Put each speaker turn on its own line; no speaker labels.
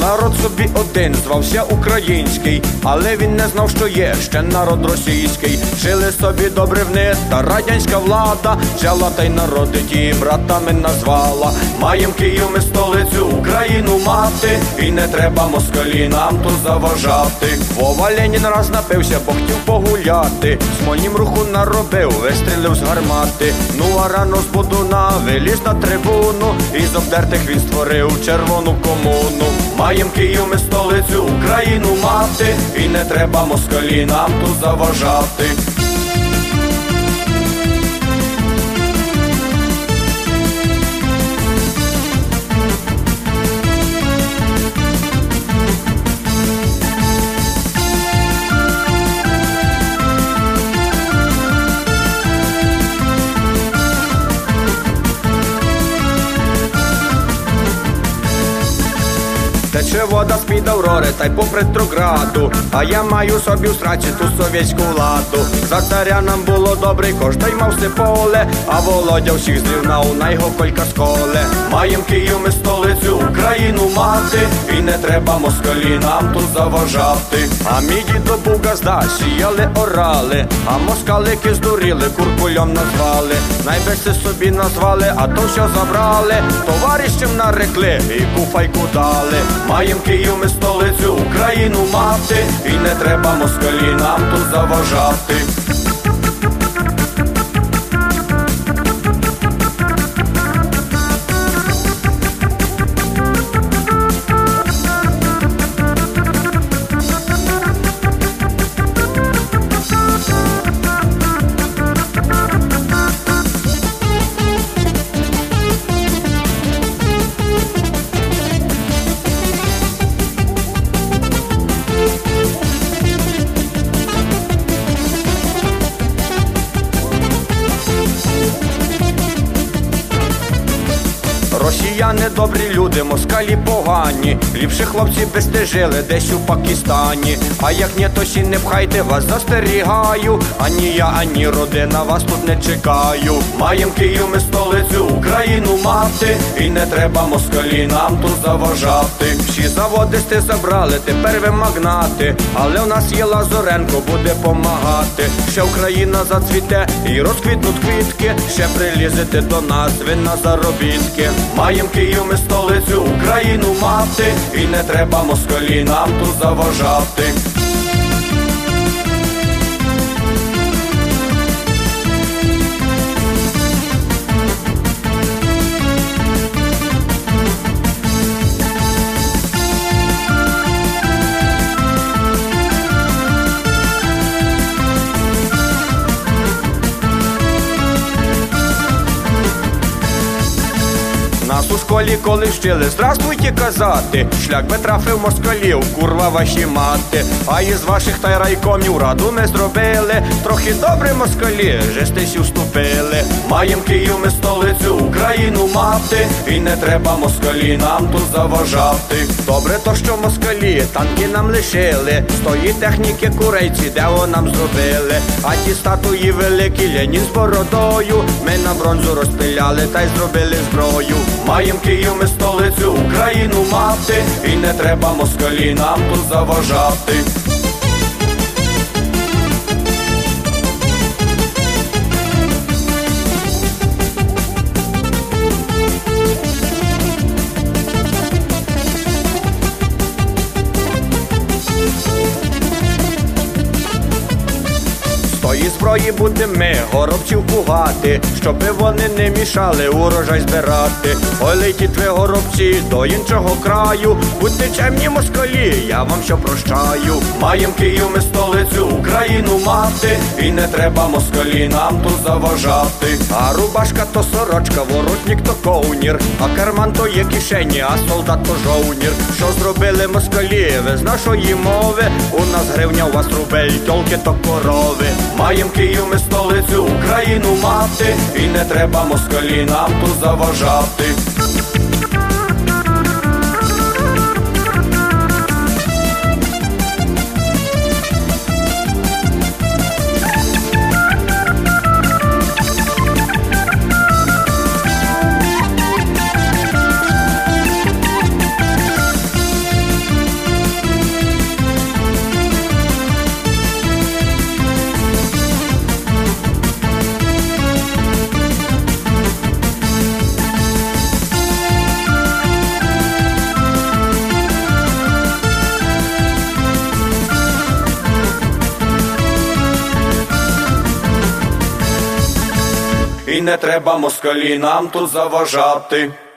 народ собі один, звався український, але він не знав, що є ще народ російський. Жили собі добре в них, та радянська влада взяла та й народи ті братами назвала. Маєм Київ ми столицю, Україну мати, і не треба москалі нам тут заважати. Вова Ленін раз напився, бо хотів погуляти, Смольнім руху наробив, вистрілив з гармати. Ну а рано з будуна виліз на трибуну, і з обдертих він створив червону комуну. Маєм Київ ми столицю, Україну мати, і не треба москалі нам тут заважати. Тече вода з-під Аврори, та й попри Трограду, а я маю собі в страці ту совєтську владу. За царя нам було добре, кожний мав все поле, а Володя всіх зрівнав, на його колька сколе. Маєм Київ ми столицю, Україну мати, і не треба москалі нам тут заважати. А мій дідо був газда, сіяли, орали, а москалики здуріли, куркульом назвали. Найбільше собі назвали, а то що забрали, товаришем нарекли і куфайку дали. Маєм Київ ми столицю, Україну мати, і не треба москалі нам тут заважати. Росіяни добрі люди, москалі погані, ліпше хлопці би стежили десь у Пакистані. А як ні, то сі не пхайте, вас застерігаю, ані я, ані родина вас тут не чекаю. Маєм Київ ми столицю, Україну мати, і не треба москалі нам тут заважати. Всі заводи сте забрали, тепер ви магнати, але в нас є Лазоренко, буде помагати. Ще Україна зацвіте і розквітнуть квітки, ще прилізете до нас ви на заробітки. Маєм Київ ми столицю, Україну мати, і не треба москалі нам тут заважати. Нас у школі коли вчили здравствуйте казати, шлях би трафив москалів, курва ваші мати. А із ваших та й райкомів раду ми зробили, трохи добре москалі, жестись уступили. Маєм Київ ми столицю, Україну мати, і не треба москалі нам тут заважати. Добре то, що москалі танки нам лишили, з тої техніки курейці део нам зробили. А ті статуї великі, Ленін з бородою, ми на бронзу розпиляли та й зробили зброю. Маєм Київ ми столицю, Україну мати, і не треба москалі нам тут заважати. Тої зброї будемо горобців пугати, щоби вони не мішали урожай збирати. Ой, летіть ви, горобці, до іншого краю, будьте чемні москалі, я вам що прощаю. Маєм Київ ми столицю, Україну мати, і не треба москалі нам тут заважати. А рубашка то сорочка, воротник то ковнір, а карман то є кишені, а солдат то жовнір. Що зробили москалі, ви з нашої мови, у нас гривня, у вас рубель, тьолки то корови. Маєм Київ ми столицю, Україну мати, і не треба москалі нам тут заважати. І не треба москалі нам тут заважати.